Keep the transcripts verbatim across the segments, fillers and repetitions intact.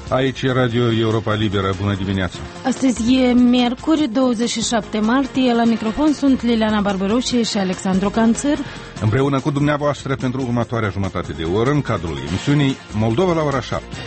Aici e Radio Europa Liberă. Bună dimineața! Astăzi e miercuri, douăzeci și șapte martie. La microfon sunt Liliana Barberoșie și Alexandru Canțăr. Împreună cu dumneavoastră pentru următoarea jumătate de oră în cadrul emisiunii Moldova la ora șapte.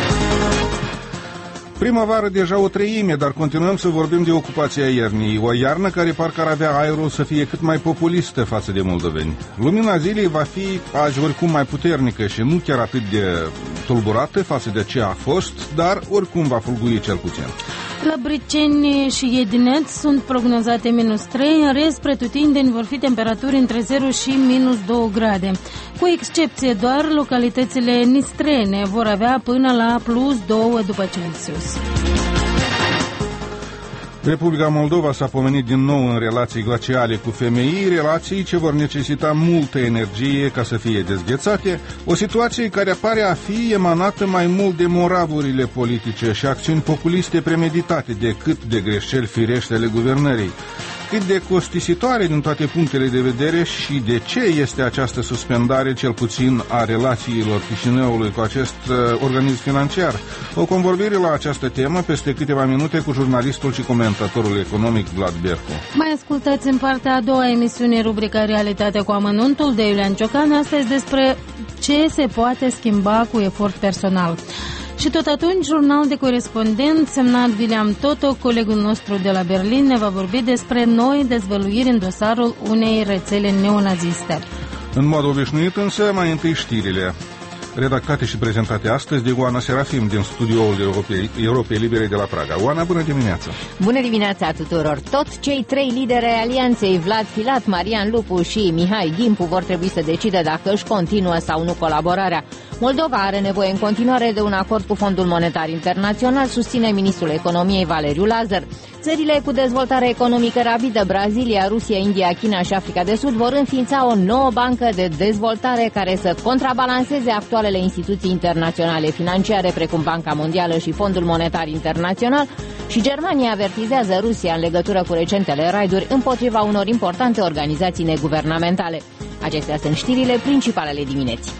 Primăvară deja o treime, dar continuăm să vorbim de ocupația iernii. O iarnă care parcă ar avea aerul să fie cât mai populistă față de moldoveni. Lumina zilei va fi azi oricum mai puternică și nu chiar atât de tulburată față de ce a fost, dar oricum va fulgui cel puțin. La Briceni și Edinet sunt prognozate minus trei, în rest pretutindeni vor fi temperaturi între zero și minus doi grade. Cu excepție doar localitățile nistrene vor avea până la plus doi după Celsius. Republica Moldova s-a pomenit din nou în relații glaciale cu F M I, relații ce vor necesita multă energie ca să fie dezghețate, o situație care pare a fi emanată mai mult de moravurile politice și acțiuni populiste premeditate decât de greșeli firești ale guvernării. Cât de costisitoare din toate punctele de vedere și de ce este această suspendare, cel puțin a relațiilor Chișinăului cu acest uh, organism financiar. O convorbire la această temă peste câteva minute cu jurnalistul și comentatorul economic Vlad Bercu. Mai ascultați în partea a doua emisiune rubrica Realitatea cu amănuntul de Iulian Ciocan, astăzi despre ce se poate schimba cu efort personal. Și tot atunci, jurnal de corespondent semnat William Toto, colegul nostru de la Berlin, ne va vorbi despre noi dezvăluiri în dosarul unei rețele neonaziste. În mod obișnuit însă, mai întâi știrile, redactate și prezentate astăzi de Oana Serafim din studioul Europei, Europei Libere de la Praga. Oana, bună dimineața! Bună dimineața tuturor! Tot cei trei lideri ai alianței, Vlad Filat, Marian Lupu și Mihai Gimpu, vor trebui să decide dacă își continuă sau nu colaborarea. Moldova are nevoie în continuare de un acord cu Fondul Monetar Internațional, susține ministrul economiei Valeriu Lazar. Țările cu dezvoltare economică rapidă, Brazilia, Rusia, India, China și Africa de Sud, vor înființa o nouă bancă de dezvoltare care să contrabalanceze actualele instituții internaționale financiare, precum Banca Mondială și Fondul Monetar Internațional, și Germania avertizează Rusia în legătură cu recentele raiduri împotriva unor importante organizații neguvernamentale. Acestea sunt știrile principale ale dimineții.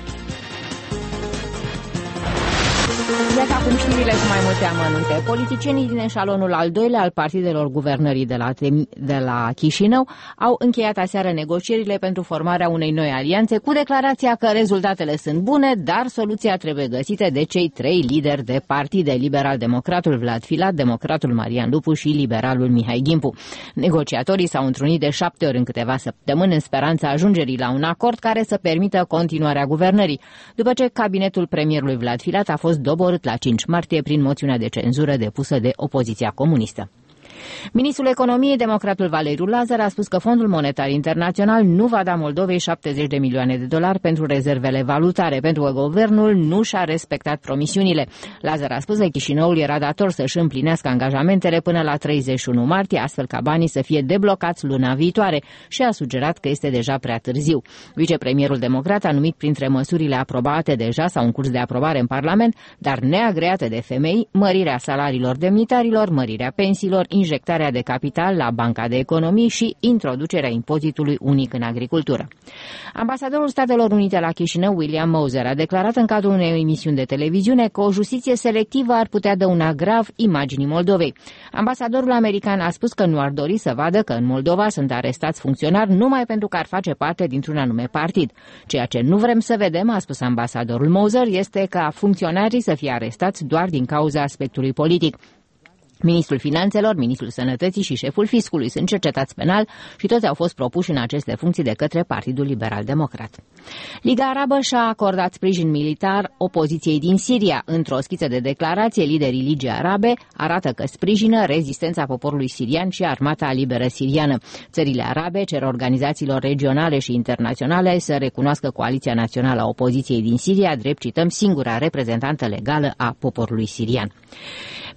Iată acum știrile cu mai multe amănunte. Politicienii din eșalonul al doilea al partidelor guvernării de la, de la Chișinău au încheiat aseară negocierile pentru formarea unei noi alianțe cu declarația că rezultatele sunt bune, dar soluția trebuie găsită de cei trei lideri de partide, liberal-democratul Vlad Filat, democratul Marian Lupu și liberalul Mihai Gimpu. Negociatorii s-au întrunit de șapte ori în câteva săptămâni în speranța ajungerii la un acord care să permită continuarea guvernării, după ce cabinetul premierului Vlad Filat a fost doborât la cinci martie prin moțiunea de cenzură depusă de opoziția comunistă. Ministrul Economiei, democratul Valeriu Lazar, a spus că Fondul Monetar Internațional nu va da Moldovei șaptezeci de milioane de dolari pentru rezervele valutare, pentru că guvernul nu și-a respectat promisiunile. Lazar a spus că Chișinăul era dator să-și împlinească angajamentele până la treizeci și unu martie, astfel ca banii să fie deblocați luna viitoare, și a sugerat că este deja prea târziu. Vicepremierul democrat a numit printre măsurile aprobate deja sau în curs de aprobare în Parlament, dar neagreate de femei, mărirea salariilor demnitarilor, mărirea pensiilor, injectarea de capital la Banca de Economii și introducerea impozitului unic în agricultură. Ambasadorul Statelor Unite la Chișinău, William Moser, a declarat în cadrul unei emisiuni de televiziune că o justiție selectivă ar putea dăuna grav imaginii Moldovei. Ambasadorul american a spus că nu ar dori să vadă că în Moldova sunt arestați funcționari numai pentru că ar face parte dintr-un anume partid. Ceea ce nu vrem să vedem, a spus ambasadorul Moser, este ca funcționarii să fie arestați doar din cauza aspectului politic. Ministrul Finanțelor, Ministrul Sănătății și șeful Fiscului sunt cercetați penal și toți au fost propuși în aceste funcții de către Partidul Liberal-Democrat. Liga Arabă și-a acordat sprijin militar opoziției din Siria. Într-o schiță de declarație, liderii Ligii Arabe arată că sprijină rezistența poporului sirian și armata liberă siriană. Țările arabe cer organizațiilor regionale și internaționale să recunoască Coaliția Națională a Opoziției din Siria, drept, cităm, singura reprezentantă legală a poporului sirian.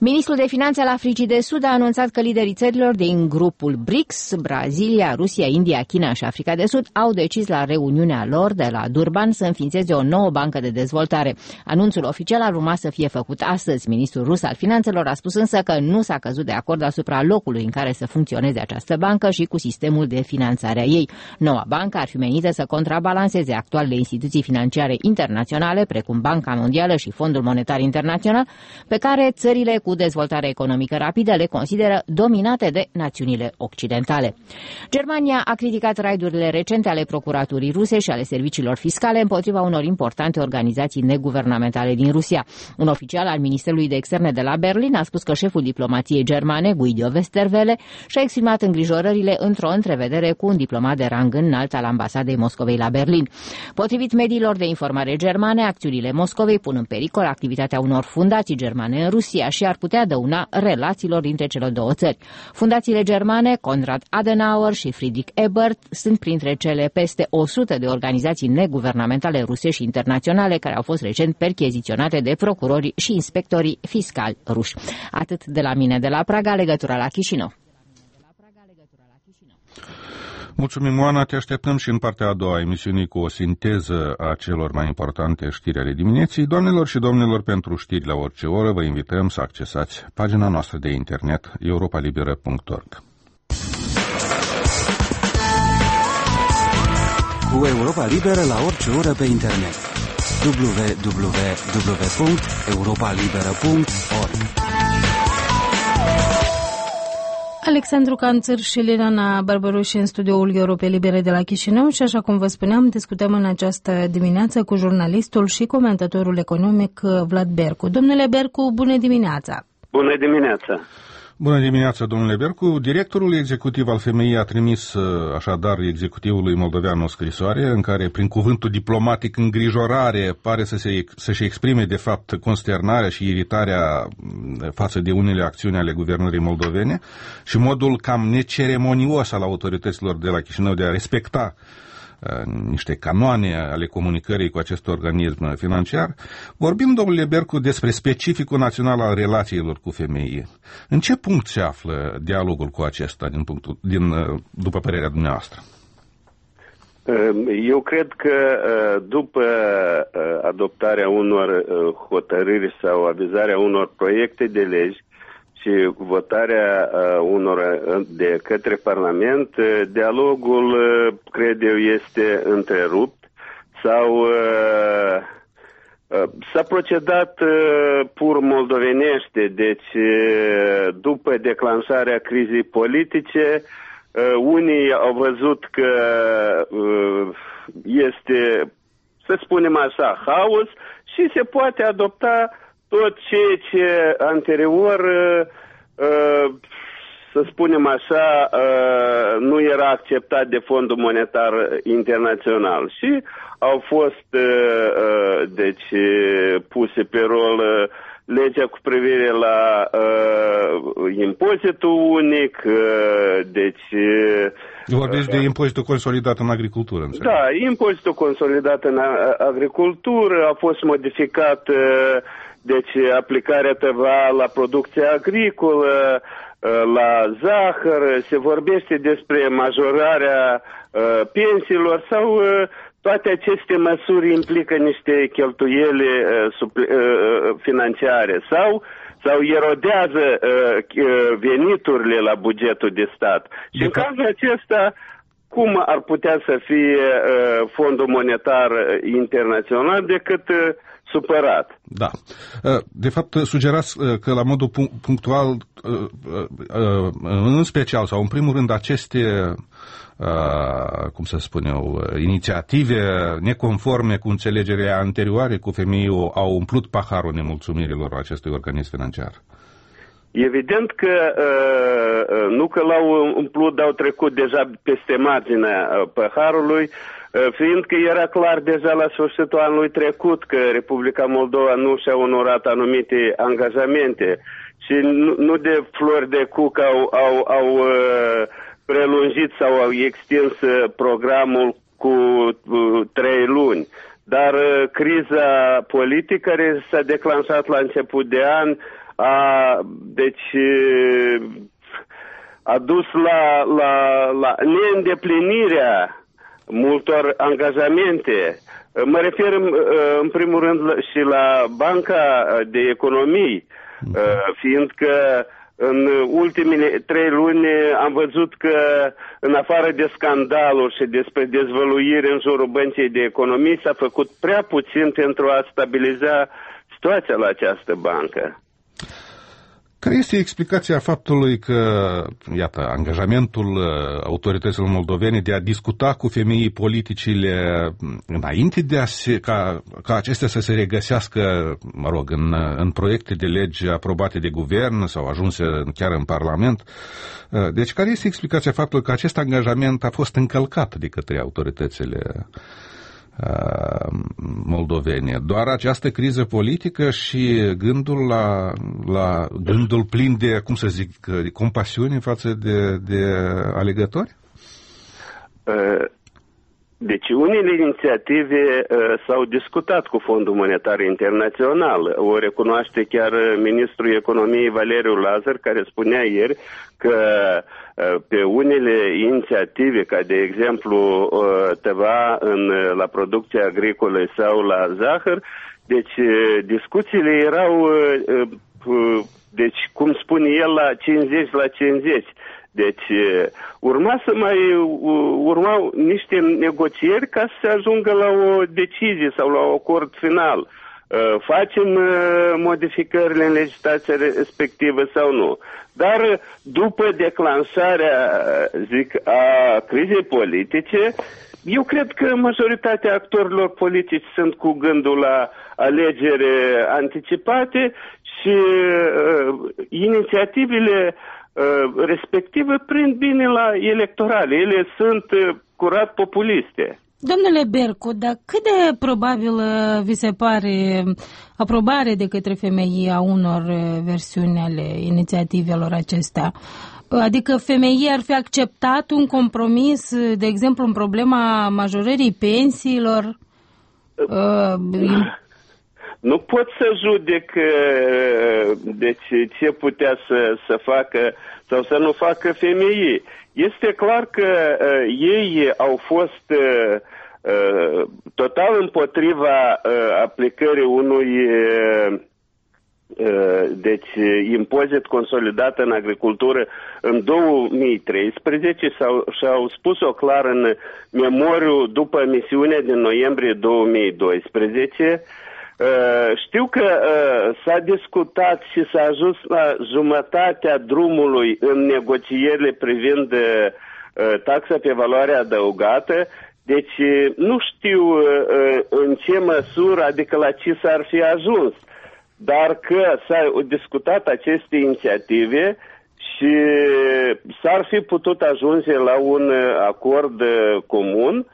Ministrul de Finanțe al Africii de Sud a anunțat că liderii țărilor din grupul B R I C S, Brazilia, Rusia, India, China și Africa de Sud, au decis la reuniunea lor de la Durban să înființeze o nouă bancă de dezvoltare. Anunțul oficial ar urma să fie făcut astăzi. Ministrul rus al Finanțelor a spus însă că nu s-a căzut de acord asupra locului în care să funcționeze această bancă și cu sistemul de finanțare a ei. Noua bancă ar fi menită să contrabalanceze actualele instituții financiare internaționale, precum Banca Mondială și Fondul Monetar Internațional, pe care țările cu dezvoltare economică rapidă le consideră dominate de națiunile occidentale. Germania a criticat raidurile recente ale procuraturii ruse și ale serviciilor fiscale împotriva unor importante organizații neguvernamentale din Rusia. Un oficial al Ministerului de Externe de la Berlin a spus că șeful diplomației germane, Guido Westerwelle, și-a exprimat îngrijorările într-o întrevedere cu un diplomat de rang înalt al ambasadei Moscovei la Berlin. Potrivit mediilor de informare germane, acțiunile Moscovei pun în pericol activitatea unor fundații germane în Rusia și ar putea dăuna relațiilor dintre cele două țări. Fundațiile germane, Konrad Adenauer și Friedrich Ebert, sunt printre cele peste o sută de organizații neguvernamentale ruse și internaționale care au fost recent percheziționate de procurorii și inspectorii fiscali ruși. Atât de la mine de la Praga, legătura la Chișinău. Mulțumim, Oana, te așteptăm și în partea a doua a emisiunii cu o sinteză a celor mai importante știri ale dimineții. Doamnelor și domnilor, pentru știri la orice oră, vă invităm să accesați pagina noastră de internet europa liberă punct org. Cu Europa Liberă la orice oră pe internet. w w w punct europa liberă punct org. Alexandru Canțăr și Liliana Barbaroși în studioul Europei Libere de la Chișinău și, așa cum vă spuneam, discutăm în această dimineață cu jurnalistul și comentatorul economic Vlad Bercu. Domnule Bercu, bună dimineața! Bună dimineața! Bună dimineața, domnule Bercu. Directorul executiv al F M I a trimis așadar executivului moldovean o scrisoare în care, prin cuvântul diplomatic îngrijorare, pare să se, să-și exprime de fapt consternarea și iritarea față de unele acțiuni ale guvernării moldovene și modul cam neceremonios al autorităților de la Chișinău de a respecta niște canoane ale comunicării cu acest organism financiar. Vorbim, domnule Bercu, despre specificul național al relațiilor cu F M I. În ce punct se află dialogul cu acesta, din punctul, din, după părerea dumneavoastră? Eu cred că după adoptarea unor hotărâri sau avizarea unor proiecte de legi și votarea uh, unor de către Parlament, uh, dialogul, uh, cred eu, este întrerupt sau uh, uh, s-a procedat uh, pur moldovenește, deci uh, după declanșarea crizei politice, uh, unii au văzut că uh, este, să spunem așa, haos și se poate adopta tot ceea ce anterior, să spunem așa, nu era acceptat de Fondul Monetar Internațional și au fost deci puse pe rol legea cu privire la impozitul unic, deci... Vorbești de impozitul consolidat în agricultură, înțeleg. Da, impozitul consolidat în agricultură a fost modificat. Deci aplicarea T V A la producția agricolă, la zahăr, se vorbește despre majorarea uh, pensiilor sau uh, toate aceste măsuri implică niște cheltuieli uh, supl- uh, financiare sau sau erodează uh, veniturile la bugetul de stat. Și în cazul acesta, cum ar putea să fie uh, Fondul Monetar Internațional decât uh, supărat? Da. De fapt, sugerați că la modul punctual, în special sau în primul rând, aceste, cum să spun eu, inițiative neconforme cu înțelegerea anterioare cu F M I-ul au umplut paharul nemulțumirilor acestui organism financiar. Evident că nu că l-au umplut, dar au trecut deja peste marginea paharului, fiindcă era clar deja la sfârșitul anului trecut că Republica Moldova nu și-a onorat anumite angajamente și nu, nu de flori de cuc au, au, au prelungit sau au extins programul cu trei luni. Dar criza politică care s-a declanșat la început de an a, deci a dus la, la, la neîndeplinirea multor angajamente. Mă refer în primul rând și la Banca de Economii, fiindcă în ultimele trei luni am văzut că, în afară de scandaluri și despre dezvăluiri în jurul Băncii de Economii, s-a făcut prea puțin pentru a stabiliza situația la această bancă. Care este explicația faptului că, iată, angajamentul autorităților moldovene de a discuta cu femeii politicile înainte de a se, ca, ca acestea să se regăsească, mă rog, în, în proiecte de lege aprobate de guvern sau ajunse chiar în Parlament? Deci care este explicația faptului că acest angajament a fost încălcat de către autoritățile moldovene? Doar această criză politică și gândul la, la gândul plin de, cum să zic, de compasiune față de, de alegători? Deci unele inițiative uh, s-au discutat cu Fondul Monetar Internațional. O recunoaște chiar ministrul economiei Valeriu Lazar, care spunea ieri că uh, pe unele inițiative, ca de exemplu uh, T V A în, la producție agricolă sau la zahăr, deci uh, discuțiile erau, uh, uh, deci cum spune el, la cincizeci la cincizeci. Deci urma să mai urmau niște negocieri ca să se ajungă la o decizie sau la un acord final. Facem modificările în legislația respectivă sau nu. Dar după declanșarea, zic, a crizei politice, eu cred că majoritatea actorilor politici sunt cu gândul la alegeri anticipate și uh, inițiativele respective prind bine la electorale. Ele sunt curat populiste. Domnule Bercu, dar cât de probabil vi se pare aprobare de către femei a unor versiuni ale inițiativelor acestea? Adică femeii ar fi acceptat un compromis, de exemplu, în problema majorării pensiilor? Nu pot să judec deci, ce putea să, să facă sau să nu facă femeii. Este clar că uh, ei au fost uh, uh, total împotriva uh, aplicării unui uh, uh, deci, impozit consolidat în agricultură în două mii treisprezece și au spus-o clar în memoriu după misiunea din noiembrie două mii doisprezece. Uh, știu că uh, s-a discutat și s-a ajuns la jumătatea drumului în negocierile privind uh, taxa pe valoare adăugată, deci uh, nu știu uh, în ce măsură, adică la ce s-ar fi ajuns, dar că s-au discutat aceste inițiative și s-ar fi putut ajunge la un acord uh, comun.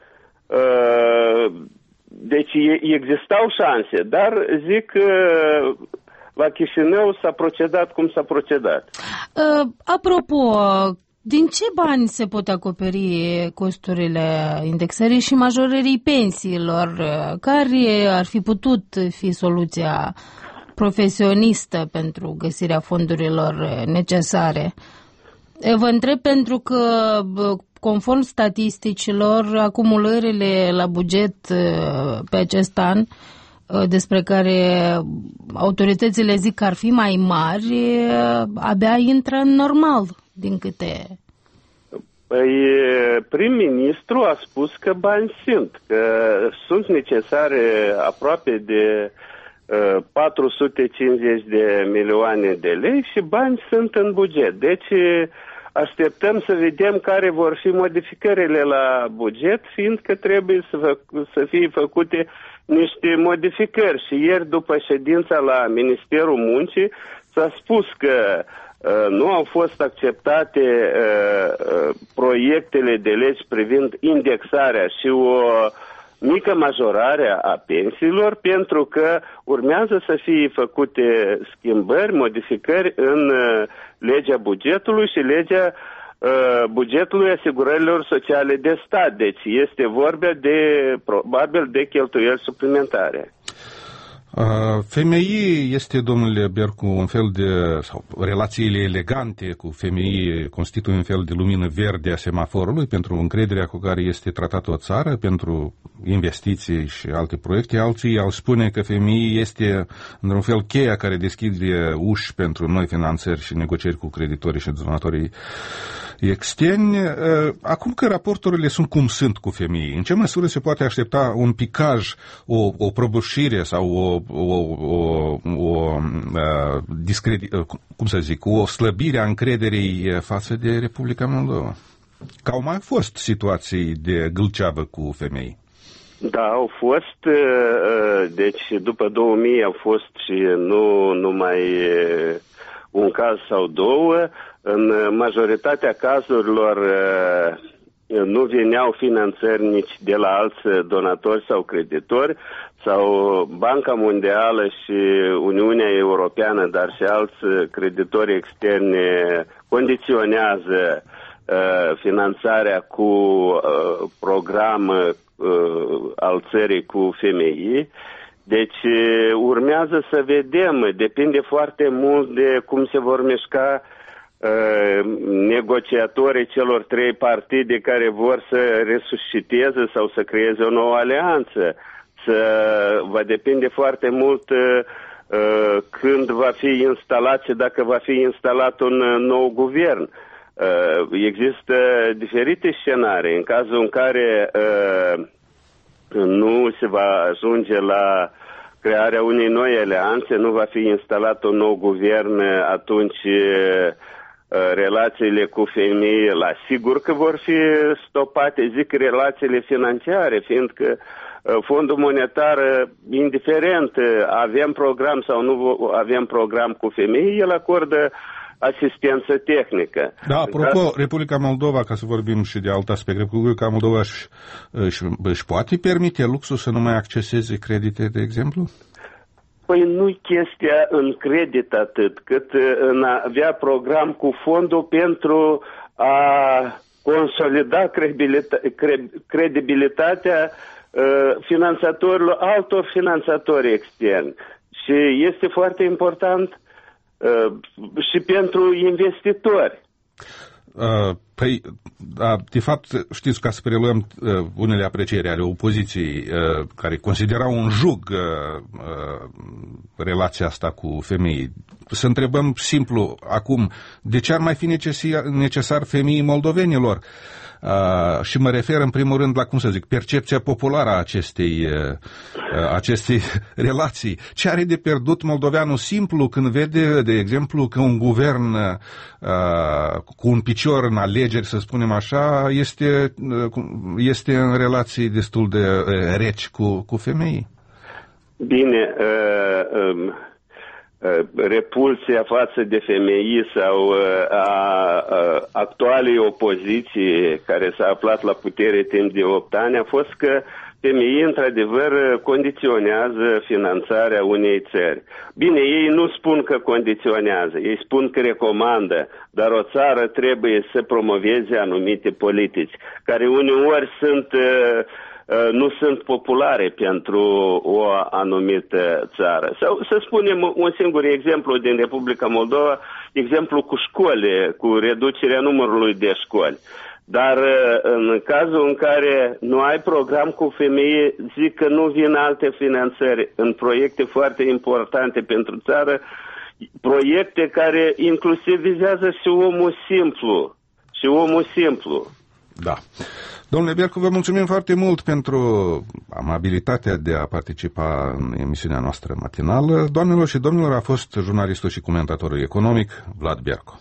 Uh, Deci existau șanse, dar zic că la Chișinău s-a procedat cum s-a procedat. Uh, apropo, din ce bani se pot acoperi costurile indexării și majorării pensiilor? Care ar fi putut fi soluția profesionistă pentru găsirea fondurilor necesare? Vă întreb pentru că, conform statisticilor, acumulările la buget pe acest an, despre care autoritățile zic că ar fi mai mari, abia intră în normal, din câte... Păi, prim-ministru a spus că bani sunt, că sunt necesare aproape de uh, patru sute cincizeci de milioane de lei și bani sunt în buget. Deci așteptăm să vedem care vor fi modificările la buget, fiindcă trebuie să, fă, să fie făcute niște modificări. Și ieri, după ședința la Ministerul Muncii, s-a spus că uh, nu au fost acceptate uh, uh, proiectele de legi privind indexarea și o mică majorare a pensiilor, pentru că urmează să fie făcute schimbări, modificări în uh, legea bugetului și legea uh, bugetului asigurărilor sociale de stat. Deci este vorba de, probabil, de cheltuieli suplimentare. F M I este, domnule Bercu, un fel de, sau relațiile elegante cu F M I constituie un fel de lumină verde a semaforului pentru încrederea cu care este tratată o țară, pentru investiții și alte proiecte. Alții au spune că F M I este, într-un fel, cheia care deschide uși pentru noi finanțări și negocieri cu creditorii și donatorii externi. Acum că raporturile sunt cum sunt cu F M I, în ce măsură se poate aștepta un picaj, o, o prăbușire sau o, o, o, o discredi, cum să zic, o slăbire a încrederii față de Republica Moldova? Că au mai fost situații de gâlceavă cu F M I. Da, au fost, deci după două mii au fost și nu numai un caz sau două. În majoritatea cazurilor nu veneau finanțări nici de la alți donatori sau creditori, sau Banca Mondială și Uniunea Europeană, dar și alți creditori externi condiționează uh, finanțarea cu uh, program uh, al țării cu F M I. Deci urmează să vedem, depinde foarte mult de cum se vor mișca negociatorii celor trei partide care vor să resusciteze sau să creeze o nouă alianță. Să, va depinde foarte mult uh, când va fi instalat și dacă va fi instalat un nou guvern. Uh, există diferite scenarii. În cazul în care uh, nu se va ajunge la crearea unei noi alianțe, nu va fi instalat un nou guvern, atunci uh, relațiile cu F M I la sigur că vor fi stopate, zic relațiile financiare, fiindcă Fondul Monetar, indiferent avem program sau nu avem program cu F M I, el acordă asistență tehnică. Da, apropo, Republica Moldova, ca să vorbim și de alt aspect, Republica Moldova își, își, își poate permite luxul să nu mai acceseze credite, de exemplu? Păi nu-i chestia în credit atât, cât în a avea program cu fondul pentru a consolida credibilitatea uh, finanțatorilor, altor finanțatori externi. Și este foarte important uh, și pentru investitori. Uh, păi, da, de fapt, știți, ca să preluăm uh, unele aprecieri ale opoziției uh, care considerau un jug uh, uh, relația asta cu F M I, să întrebăm simplu acum, de ce ar mai fi necesar, necesar F M I moldovenilor? Uh, și mă refer în primul rând la, cum să zic, percepția populară a acestei, uh, acestei relații. Ce are de pierdut moldoveanul simplu când vede, de exemplu, că un guvern uh, cu un picior în alegeri, să spunem așa, este, uh, este în relații destul de uh, reci cu, cu F M I? Bine, uh, um... repulsia față de F M I sau a, a actualei opoziții care s-a aflat la putere timp de opt ani a fost că F M I într-adevăr condiționează finanțarea unei țări. Bine, ei nu spun că condiționează, ei spun că recomandă, dar o țară trebuie să promoveze anumite politici care uneori sunt nu sunt populare pentru o anumită țară. Sau să spunem un singur exemplu din Republica Moldova, exemplu cu școli, cu reducerea numărului de școli. Dar în cazul în care nu ai program cu F M I, zic că nu vin alte finanțări în proiecte foarte importante pentru țară, proiecte care inclusiv vizează și omul simplu. Și omul simplu. Da. Domnule Bercu, vă mulțumim foarte mult pentru amabilitatea de a participa în emisiunea noastră matinală. Doamnelor și domnilor, a fost jurnalistul și comentatorul economic Vlad Bercu.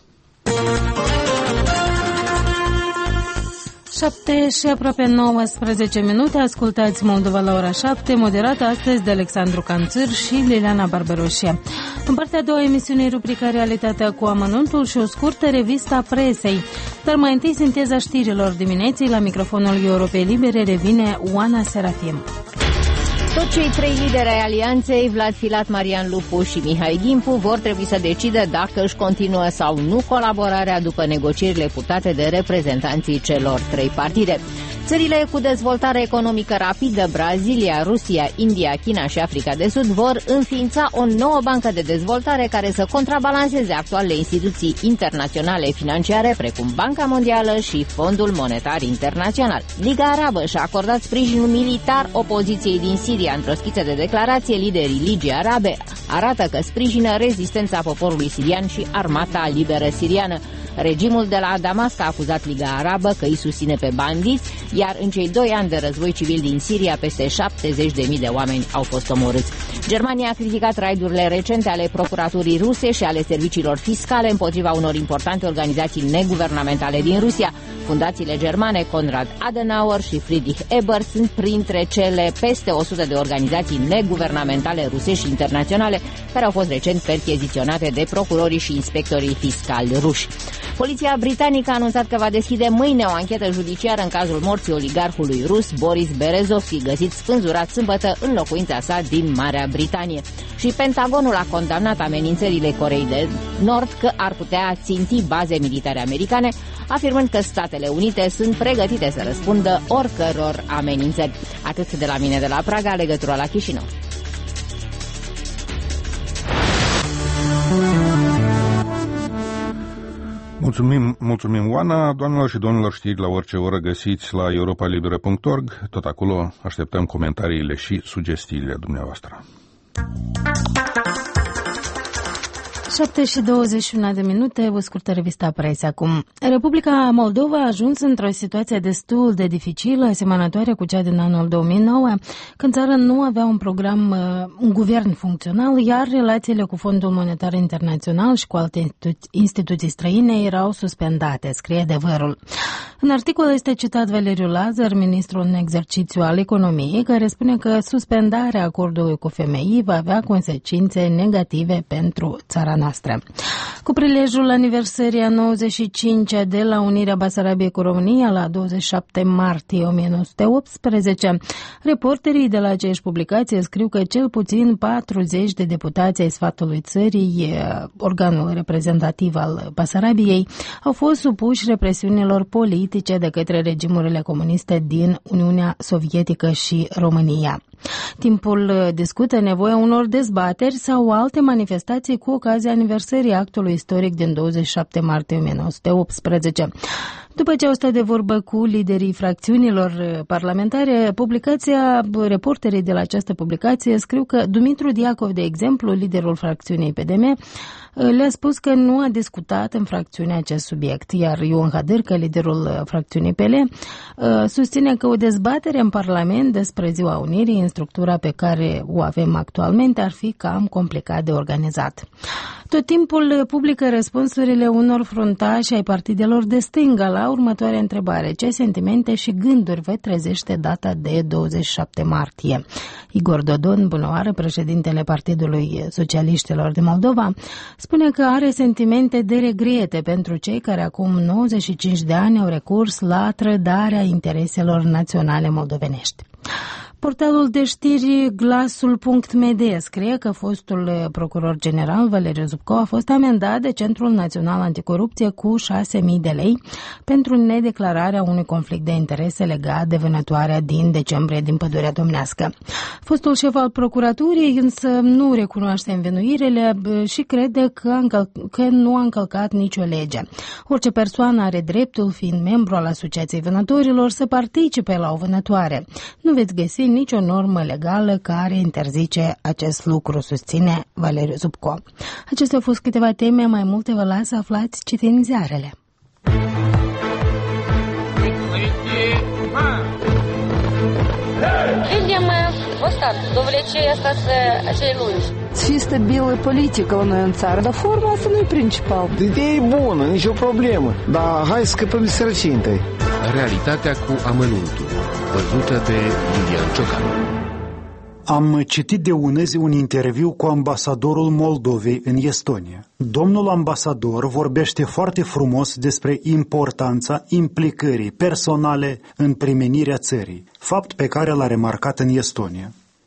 șapte și aproape nouăsprezece minute, ascultați Moldova la ora șapte, moderată astăzi de Alexandru Canțâr și Liliana Barbaroșia. În partea a doua emisiunii, rubrica Realitatea cu amănuntul și o scurtă revistă a presei. Dar mai întâi sinteza știrilor dimineții, la microfonul Europei Libere revine Oana Serafim. Tot cei trei lideri ai alianței, Vlad Filat, Marian Lupu și Mihai Gimpu, vor trebui să decidă dacă își continuă sau nu colaborarea după negocierile purtate de reprezentanții celor trei partide. Țările cu dezvoltare economică rapidă, Brazilia, Rusia, India, China și Africa de Sud, vor înființa o nouă bancă de dezvoltare care să contrabalanceze actualele instituții internaționale financiare, precum Banca Mondială și Fondul Monetar Internațional. Liga Arabă și-a acordat sprijinul militar opoziției din Siria. Într-o schiță de declarație, liderii Ligii Arabe arată că sprijină rezistența poporului sirian și armata liberă siriană. Regimul de la Damasc a acuzat Liga Arabă că îi susține pe bandiți, iar în cei doi ani de război civil din Siria, peste șaptezeci de mii de oameni au fost omorâți. Germania a criticat raidurile recente ale procuraturii ruse și ale serviciilor fiscale împotriva unor importante organizații neguvernamentale din Rusia. Fundațiile germane Konrad Adenauer și Friedrich Ebert sunt printre cele peste o sută de organizații neguvernamentale ruse și internaționale care au fost recent percheziționate de procurorii și inspectorii fiscali ruși. Poliția britanică a anunțat că va deschide mâine o anchetă judiciară în cazul morții oligarhului rus Boris Berezovski, găsit spânzurat sâmbătă în locuința sa din Marea Britanie. Și Pentagonul a condamnat amenințările Coreei de Nord că ar putea ținti baze militare americane, afirmând că Statele Unite sunt pregătite să răspundă oricăror amenințări. Atât de la mine de la Praga, legătura la Chișinău. Mulțumim, mulțumim, Oana. Doamnelor și domnilor, știri la orice oră găsiți la europa liberă punct org. Tot acolo așteptăm comentariile și sugestiile dumneavoastră. șapte și douăzeci și unu de minute, o scurtă revistă presă acum. Republica Moldova a ajuns într-o situație destul de dificilă, asemănătoare cu cea din anul două mii nouă, când țara nu avea un program, un guvern funcțional, iar relațiile cu Fondul Monetar Internațional și cu alte institu- instituții străine erau suspendate, scrie Adevărul. În articol este citat Valeriu Lazar, ministrul în exercițiu al economiei, care spune că suspendarea acordului cu F M I va avea consecințe negative pentru țara noastră. Cu prilejul aniversării a nouăzeci și cinci de la unirea Basarabiei cu România la douăzeci și șapte martie o mie nouă sute optsprezece, reporterii de la aceeași publicație scriu că cel puțin patruzeci de deputați ai Sfatului Țării, organul reprezentativ al Basarabiei, au fost supuși represiunilor politice de către regimurile comuniste din Uniunea Sovietică și România. Timpul discută nevoia unor dezbateri sau alte manifestații cu ocazia aniversării actului istoric din douăzeci și șapte martie o mie nouă sute optsprezece. După ce au stat de vorbă cu liderii fracțiunilor parlamentare, publicația, reporterii de la această publicație scriu că Dumitru Diacov, de exemplu, liderul fracțiunii P D M, le-a spus că nu a discutat în fracțiune acest subiect, iar Ion Hadârcă, liderul fracțiunii P L, susține că o dezbatere în Parlament despre Ziua Unirii, în structura pe care o avem actualmente, ar fi cam complicat de organizat. Tot timpul publică răspunsurile unor fruntași ai partidelor de stânga la următoarea întrebare: ce sentimente și gânduri vă trezește data de douăzeci și șapte martie? Igor Dodon, bună oară, președintele Partidului Socialiștilor de Moldova, spune că are sentimente de regrete pentru cei care acum nouăzeci și cinci de ani au recurs la trădarea intereselor naționale moldovenești. Portalul de știri glasul punct m d scrie că fostul procuror general Valeriu Zubco a fost amendat de Centrul Național Anticorupție cu șase mii de lei pentru nedeclararea unui conflict de interese legat de vânătoarea din decembrie din Pădurea Domnească. Fostul șef al procuraturii însă nu recunoaște învinuirile și crede că, încăl- că nu a încălcat nicio lege. Orice persoană are dreptul, fiind membru al Asociației Vânătorilor, să participe la o vânătoare. Nu veți găsi nicio normă legală care interzice acest lucru, susține Valeriu Zubco. Acestea au fost câteva teme, mai multe vă las să aflați citind ziarele. Видим вот так, довлечение остаться celulă. Чисто белая политика у noi în țară, dar forma asta nu e principal. Ideea e bună, nicio problemă, dar hai să scăpăm de sărăcie întâi. Realitatea cu amănuntul, văzută de Iulian Ciocan. Am citit de ună zi un interviu cu ambasadorul Moldovei în Estonia. Domnul ambasador vorbește foarte frumos despre importanța implicării personale în primenirea țării, fapt pe care l-a remarcat în Estonia.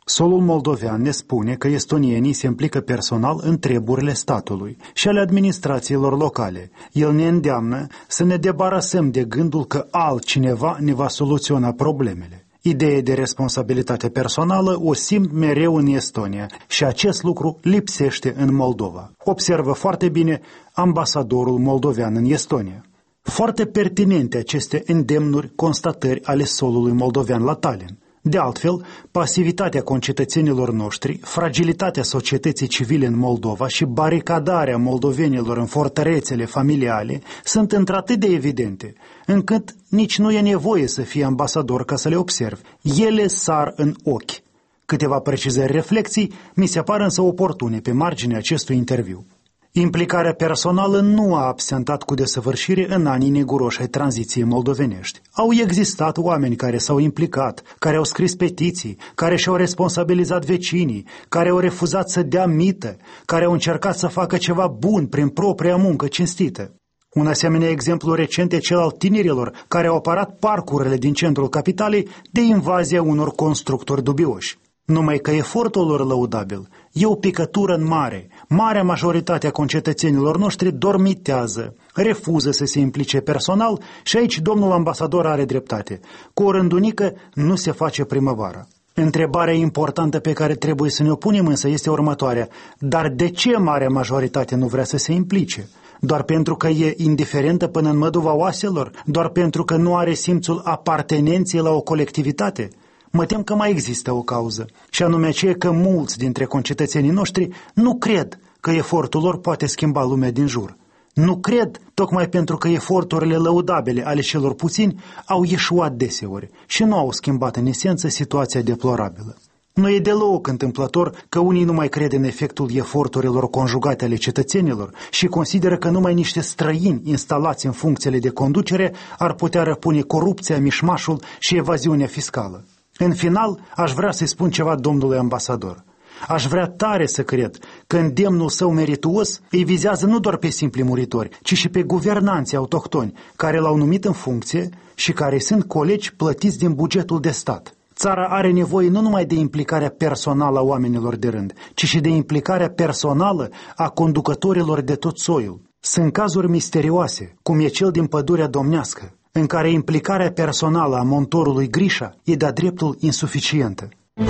Solul moldovean ne spune că estonienii se implică personal în treburile statului și ale administrațiilor locale. El ne îndeamnă să ne debarasăm de gândul că altcineva ne va soluționa problemele. Ideea de responsabilitate personală o simt mereu în Estonia și acest lucru lipsește în Moldova. Observă foarte bine ambasadorul moldovean în Estonia. Foarte pertinente aceste îndemnuri, constatări ale solului moldovean la Tallinn. De altfel, pasivitatea concetățenilor noștri, fragilitatea societății civile în Moldova și baricadarea moldovenilor în fortărețele familiale sunt într-atât de evidente, încât nici nu e nevoie să fie ambasador ca să le observi. Ele sar în ochi. Câteva precizări, reflexii mi se par însă oportune pe marginea acestui interviu. Implicarea personală nu a absentat cu desăvârșire în anii neguroși ai tranziției moldovenești. Au existat oameni care s-au implicat, care au scris petiții, care și-au responsabilizat vecinii, care au refuzat să dea mită, care au încercat să facă ceva bun prin propria muncă cinstită. Un asemenea exemplu recent e cel al tinerilor care au apărat parcurile din centrul capitalei de invazia unor constructori dubioși. Numai că efortul lor lăudabil e o picătură în mare. Marea majoritate a concetățenilor noștri dormitează, refuză să se implice personal și aici domnul ambasador are dreptate. Cu o rândunică nu se face primăvara. Întrebarea importantă pe care trebuie să ne o punem însă este următoarea. Dar de ce marea majoritate nu vrea să se implice? Doar pentru că e indiferentă până în măduva oaselor? Doar pentru că nu are simțul apartenenței la o colectivitate? Mă tem că mai există o cauză, și anume aceea că mulți dintre concetățenii noștri nu cred că efortul lor poate schimba lumea din jur. Nu cred, tocmai pentru că eforturile lăudabile ale celor puțini au ieșuat deseori și nu au schimbat în esență situația deplorabilă. Nu e deloc întâmplător că unii nu mai cred în efectul eforturilor conjugate ale cetățenilor și consideră că numai niște străini instalați în funcțiile de conducere ar putea răpune corupția, mișmașul și evaziunea fiscală. În final, aș vrea să-i spun ceva domnului ambasador. Aș vrea tare să cred că îndemnul său merituos îi vizează nu doar pe simpli muritori, ci și pe guvernanții autohtoni care l-au numit în funcție și care sunt colegi plătiți din bugetul de stat. Țara are nevoie nu numai de implicarea personală a oamenilor de rând, ci și de implicarea personală a conducătorilor de tot soiul. Sunt cazuri misterioase, cum e cel din Pădurea Domnească, în care implicarea personală a montorului Grișa e de-a dreptul insuficientă.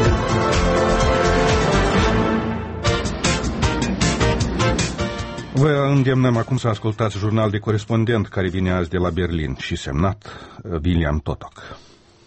Vă îndemnăm acum să ascultați jurnal de corespondent care vine azi de la Berlin și semnat William Totok.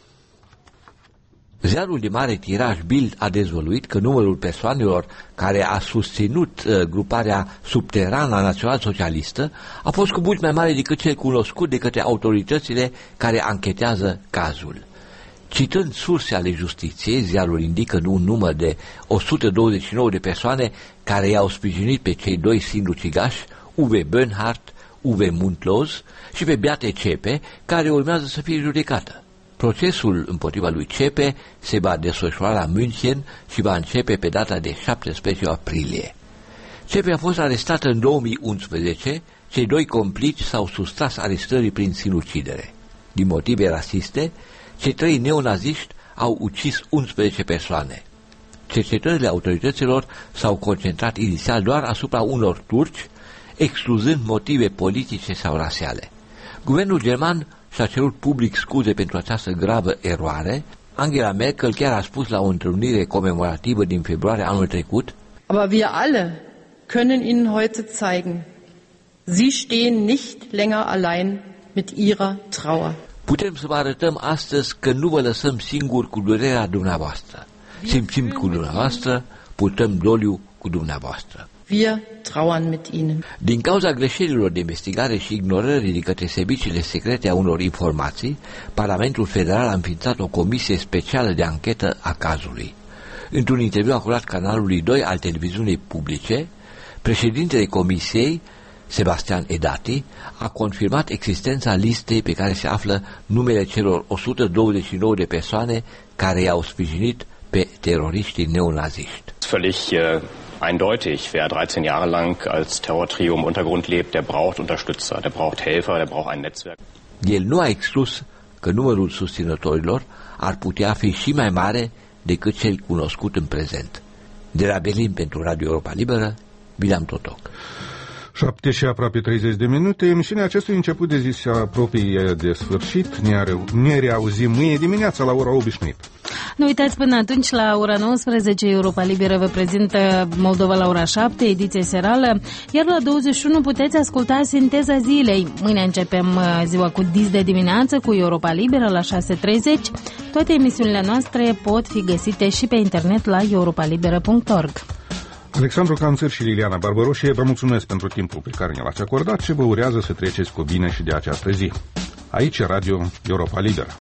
Ziarul de mare tiraj Bild a dezvăluit că numărul persoanelor care a susținut uh, gruparea subterană național-socialistă a fost cu mult mai mare decât cel cunoscut de către autoritățile care anchetează cazul. Citând surse ale justiției, ziarul indică un număr de o sută douăzeci și nouă de persoane care i-au sprijinit pe cei doi sinducigași, Uwe Bönhardt, Uwe Mundlos și pe Beate Cepe, care urmează să fie judecată. Procesul împotriva lui Cepe se va desfășura la München și va începe pe data de șaptesprezece aprilie. Cepe a fost arestat în două mii unsprezece, cei doi complici s-au sustras arestării prin sinucidere. Din motive rasiste, cei trei neonaziști au ucis unsprezece persoane. Cercetările autorităților s-au concentrat inițial doar asupra unor turci, excluzând motive politice sau rasiale. Guvernul german și-a cerut public scuze pentru această gravă eroare. Angela Merkel chiar a spus la o întâlnire comemorativă din februarie anul trecut: Aber wir alle können Ihnen heute zeigen, Sie stehen nicht länger allein mit Ihrer Trauer. Putem să vă arătăm astăzi că nu vă lăsăm singuri cu durerea dumneavoastră. Simțim cu dumneavoastră, purtăm doliu cu dumneavoastră. Wir trauern mit Ihnen. Din cauza greșelilor de investigare și ignorării de către serviciile secrete a unor informații, Parlamentul Federal a înființat o comisie specială de anchetă a cazului. Într-un interviu acordat canalului doi al televiziunii publice, președintele comisiei, Sebastian Edati, a confirmat existența listei pe care se află numele celor o sută douăzeci și nouă de persoane care i-au sprijinit pe teroriștii neonaziști. Völlig uh, eindeutig, wer dreizehn Jahre lang als Terrortrio im Untergrund lebt, der braucht Unterstützer, der braucht Helfer, der braucht ein Netzwerk. El nu a exclus că numărul susținătorilor ar putea fi și mai mare decât cel cunoscut în prezent. De la Berlin pentru Radio Europa Liberă, Bilam Totoc. șapte și aproape treizeci de minute. Emisiunea acestui început de zi se apropie de sfârșit. Ne, ne reauzim mâine dimineața la ora obișnuită. Nu uitați, până atunci, la ora nouăsprezece, Europa Liberă vă prezintă Moldova la ora șapte, ediție serală, iar la douăzeci și unu puteți asculta Sinteza zilei. Mâine începem ziua cu dis de dimineață cu Europa Liberă la șase și treizeci. Toate emisiunile noastre pot fi găsite și pe internet la europa liberă punct org. Alexandru Canțăr și Liliana Barbaroșie vă mulțumesc pentru timpul pe care ne l-ați acordat și vă urează să treceți cu bine și de această zi. Aici Radio Europa Liberă.